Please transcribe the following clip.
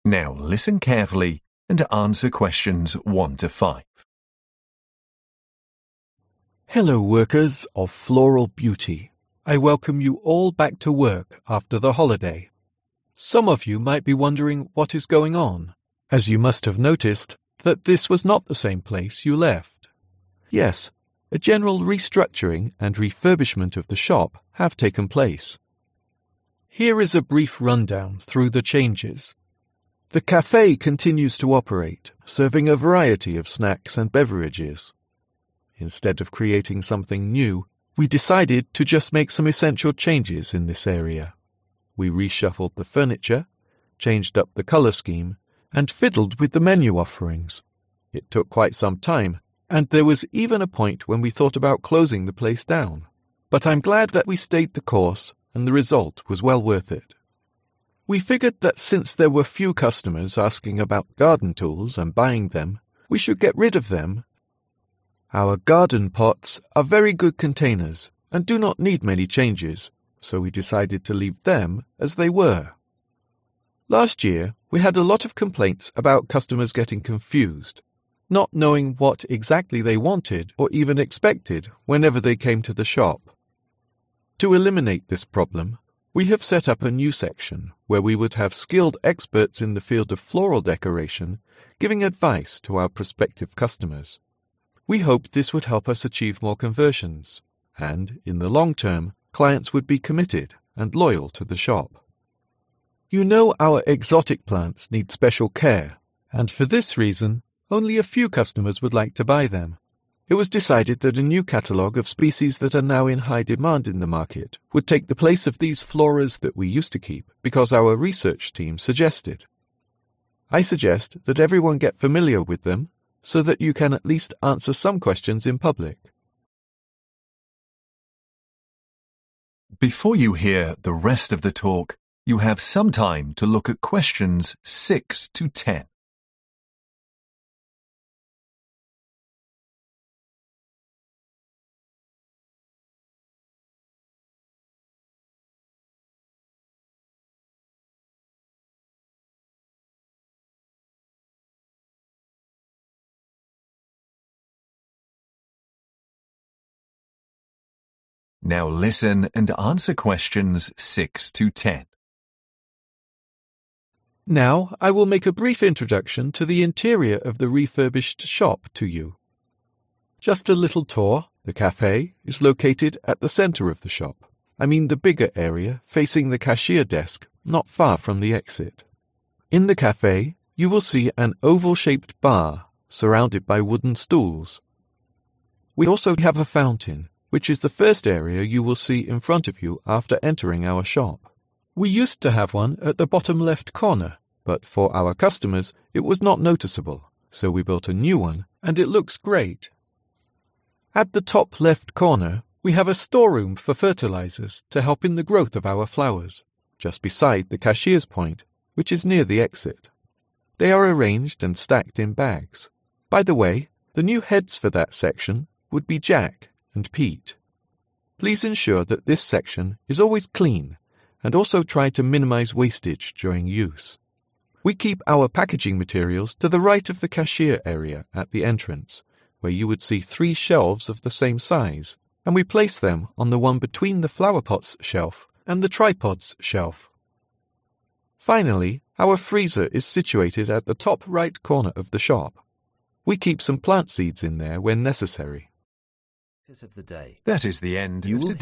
Now listen carefully and answer questions 1 to 5. Hello, workers of Floral Beauty. I welcome you all back to work after the holiday. Some of you might be wondering what is going on, as you must have noticed that this was not the same place you left. Yes, a general restructuring and refurbishment of the shop have taken place. Here is a brief rundown through the changes. The cafe continues to operate, serving a variety of snacks and beverages. Instead of creating something new, we decided to just make some essential changes in this area. We reshuffled the furniture, changed up the color scheme, and fiddled with the menu offerings. It took quite some time, and there was even a point when we thought about closing the place down. But I'm glad that we stayed the course, and the result was well worth it. We figured that since there were few customers asking about garden tools and buying them, we should get rid of them. Our garden pots are very good containers and do not need many changes, so we decided to leave them as they were. Last year, we had a lot of complaints about customers getting confused, not knowing what exactly they wanted or even expected whenever they came to the shop. To eliminate this problem, we have set up a new section where we would have skilled experts in the field of floral decoration giving advice to our prospective customers. We hoped this would help us achieve more conversions, and, in the long term, clients would be committed and loyal to the shop. You know our exotic plants need special care, and for this reason, only a few customers would like to buy them. It was decided that a new catalogue of species that are now in high demand in the market would take the place of these floras that we used to keep because our research team suggested. I suggest that everyone get familiar with them so that you can at least answer some questions in public. Before you hear the rest of the talk, you have some time to look at questions 6 to 10. Now listen and answer questions 6 to 10. Now I will make a brief introduction to the interior of the refurbished shop to you. Just a little tour. The cafe is located at the center of the shop. I mean the bigger area facing the cashier desk, not far from the exit. In the cafe, you will see an oval-shaped bar surrounded by wooden stools. We also have a fountain, which is the first area you will see in front of you after entering our shop. We used to have one at the bottom left corner, but for our customers it was not noticeable, so we built a new one, and it looks great. At the top left corner, we have a storeroom for fertilizers to help in the growth of our flowers, just beside the cashier's point, which is near the exit. They are arranged and stacked in bags. By the way, the new heads for that section would be Jack and Pete. Please ensure that this section is always clean and also try to minimize wastage during use. We keep our packaging materials to the right of the cashier area at the entrance, where you would see 3 shelves of the same size, and we place them on the one between the flower pots shelf and the tripods shelf. Finally, our freezer is situated at the top right corner of the shop. We keep some plant seeds in there when necessary. That is the end of today's